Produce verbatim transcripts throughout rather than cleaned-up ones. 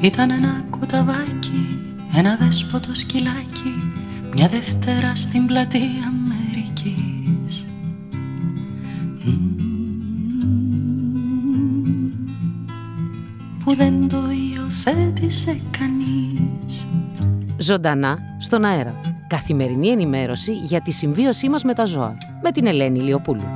Ήταν ένα κουταβάκι, ένα δέσποτο σκυλάκι, μια Δευτέρα στην πλατεία Αμερικής. Που δεν το υιοθέτησε κανείς. Ζωντανά στον αέρα. Καθημερινή ενημέρωση για τη συμβίωσή μας με τα ζώα. Με την Ελένη Ηλιοπούλου.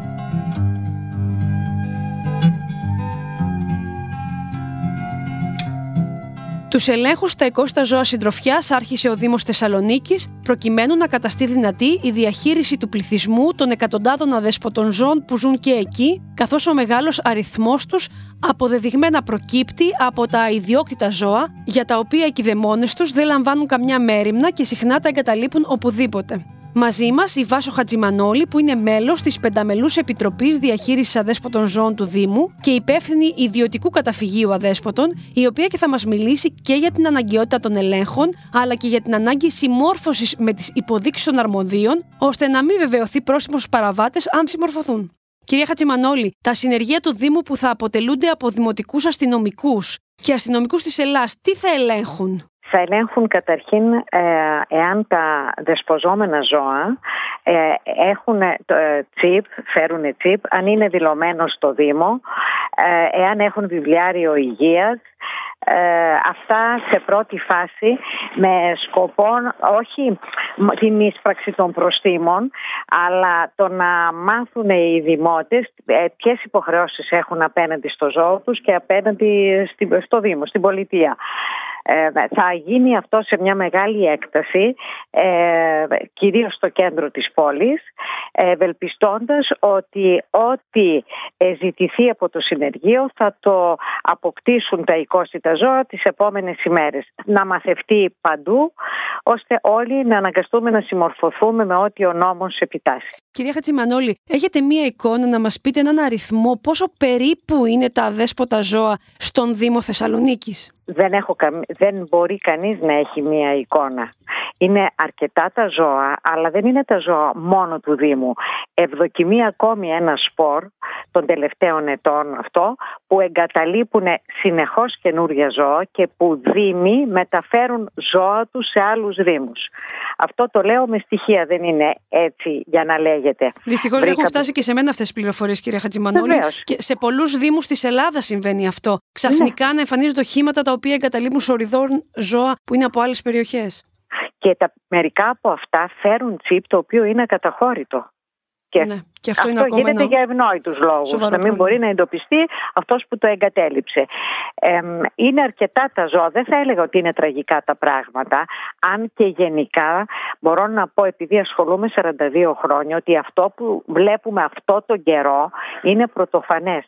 Τους ελέγχους στα εκόστα ζώα συντροφιάς άρχισε ο Δήμος Θεσσαλονίκης προκειμένου να καταστεί δυνατή η διαχείριση του πληθυσμού των εκατοντάδων αδέσποτων ζώων που ζουν και εκεί, καθώς ο μεγάλος αριθμός τους αποδεδειγμένα προκύπτει από τα ιδιόκτητα ζώα, για τα οποία οι κηδεμόνες τους δεν λαμβάνουν καμιά μέριμνα και συχνά τα εγκαταλείπουν οπουδήποτε. Μαζί μας η Βάσο Χατζημανόλη, που είναι μέλος της Πενταμελούς Επιτροπής Διαχείρισης Αδέσποτων Ζώων του Δήμου και υπεύθυνη ιδιωτικού καταφυγίου αδέσποτων, η οποία και θα μας μιλήσει και για την αναγκαιότητα των ελέγχων, αλλά και για την ανάγκη συμμόρφωσης με τις υποδείξεις των αρμοδίων, ώστε να μην βεβαιωθεί πρόστιμο στους παραβάτες αν συμμορφωθούν. Κυρία Χατζημανόλη, τα συνεργεία του Δήμου που θα αποτελούνται από δημοτικούς αστυνομικούς και αστυνομικούς της Ελλάς, τι θα ελέγχουν? Θα ελέγχουν καταρχήν ε, εάν τα δεσποζόμενα ζώα ε, έχουν το, ε, τσιπ, φέρουν τσιπ, αν είναι δηλωμένο στο Δήμο, ε, εάν έχουν βιβλιάριο υγείας. Ε, αυτά σε πρώτη φάση με σκοπό όχι την ίσπραξη των προστίμων, αλλά το να μάθουν οι δημότες ε, ποιες υποχρεώσεις έχουν απέναντι στο ζώο τους και απέναντι στη, στο Δήμο, στην πολιτεία. Ε, θα γίνει αυτό σε μια μεγάλη έκταση, ε, κυρίως στο κέντρο της πόλης, ευελπιστώντας ότι ό,τι ζητηθεί από το συνεργείο θα το αποκτήσουν τα οικόσιτα ζώα τις επόμενες ημέρες. Να μαθευτεί παντού, ώστε όλοι να αναγκαστούμε να συμμορφωθούμε με ό,τι ο νόμος επιτάσσει. Κυρία Χατζημανόλη, έχετε μία εικόνα να μας πείτε έναν αριθμό πόσο περίπου είναι τα αδέσποτα ζώα στον Δήμο Θεσσαλονίκης? Δεν, έχω, δεν μπορεί κανείς να έχει μία εικόνα. Είναι αρκετά τα ζώα, αλλά δεν είναι τα ζώα μόνο του Δήμου. Ευδοκιμεί ακόμη ένα σπορ των τελευταίων ετών αυτό, που εγκαταλείπουν συνεχώς καινούργια ζώα και που Δήμοι μεταφέρουν ζώα τους σε άλλους Δήμους. Αυτό το λέω με στοιχεία, δεν είναι έτσι για να λέγεται. Δυστυχώς Βρήκα... έχουν φτάσει και σε μένα αυτές τις πληροφορίες, κυρία Χατζημανόλη. Βεβαίως. Και σε πολλούς Δήμους της Ελλάδας συμβαίνει αυτό. Ξαφνικά ναι. να εμφανίζονται οχήματα τα οποία εγκαταλείπουν σοριδών ζώα που είναι από άλλες περιοχές. Και τα, μερικά από αυτά φέρουν τσιπ το οποίο είναι ακαταχώρητο. Και, ναι, και αυτό, αυτό είναι γίνεται ένα... για ευνόητους λόγους, να μην μπορεί να εντοπιστεί αυτός που το εγκατέλειψε. Ε, είναι αρκετά τα ζώα, δεν θα έλεγα ότι είναι τραγικά τα πράγματα, αν και γενικά μπορώ να πω, επειδή ασχολούμαι σαράντα δύο χρόνια, ότι αυτό που βλέπουμε αυτό τον καιρό είναι πρωτοφανές.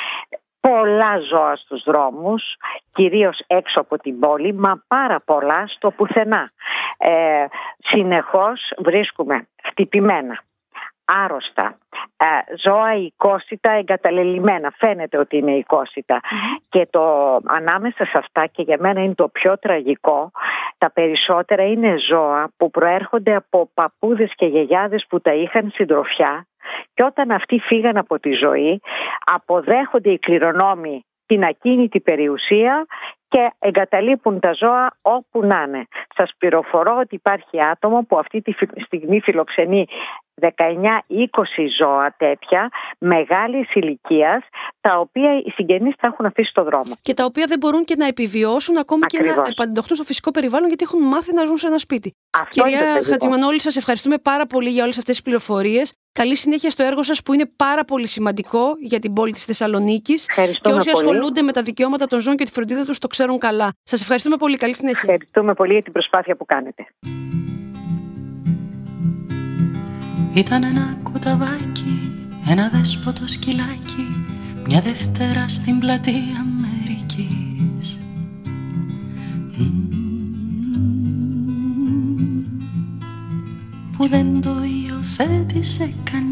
Πολλά ζώα στους δρόμους, κυρίως έξω από την πόλη, μα πάρα πολλά στο πουθενά. Ε, συνεχώς βρίσκουμε χτυπημένα, άρρωστα, ε, ζώα οικόσιτα εγκαταλελειμμένα. Φαίνεται ότι είναι οικόσιτα. Mm-hmm. Και το ανάμεσα σε αυτά, και για μένα είναι το πιο τραγικό, τα περισσότερα είναι ζώα που προέρχονται από παππούδες και γιαγιάδες που τα είχαν συντροφιά, και όταν αυτοί φύγαν από τη ζωή, αποδέχονται οι κληρονόμοι την ακίνητη περιουσία και εγκαταλείπουν τα ζώα όπου να είναι. Σας πληροφορώ ότι υπάρχει άτομο που αυτή τη στιγμή φιλοξενεί δεκαεννιά είκοσι ζώα τέτοια μεγάλης ηλικίας, τα οποία οι συγγενείς τα έχουν αφήσει στο δρόμο. Και τα οποία δεν μπορούν και να επιβιώσουν ακόμη. Ακριβώς. Και να επανταχθούν στο φυσικό περιβάλλον, γιατί έχουν μάθει να ζουν σε ένα σπίτι. Αυτό. Κυρία Χατζημανόλη, σας ευχαριστούμε πάρα πολύ για όλες αυτές τις πληροφορίες. Καλή συνέχεια στο έργο σας, που είναι πάρα πολύ σημαντικό για την πόλη της Θεσσαλονίκης. Και όσοι πολύ. ασχολούνται με τα δικαιώματα των ζώων και τη φροντίδα τους το ξέρουν καλά. Σας ευχαριστούμε πολύ. Καλή συνέχεια. Ευχαριστούμε πολύ για την προσπάθεια που κάνετε. Ήταν ένα κουταβάκι, ένα δέσποτο σκυλάκι, μια Δευτέρα στην πλατεία Αμερικής. Που δεν το υιοθέτησε κανείς.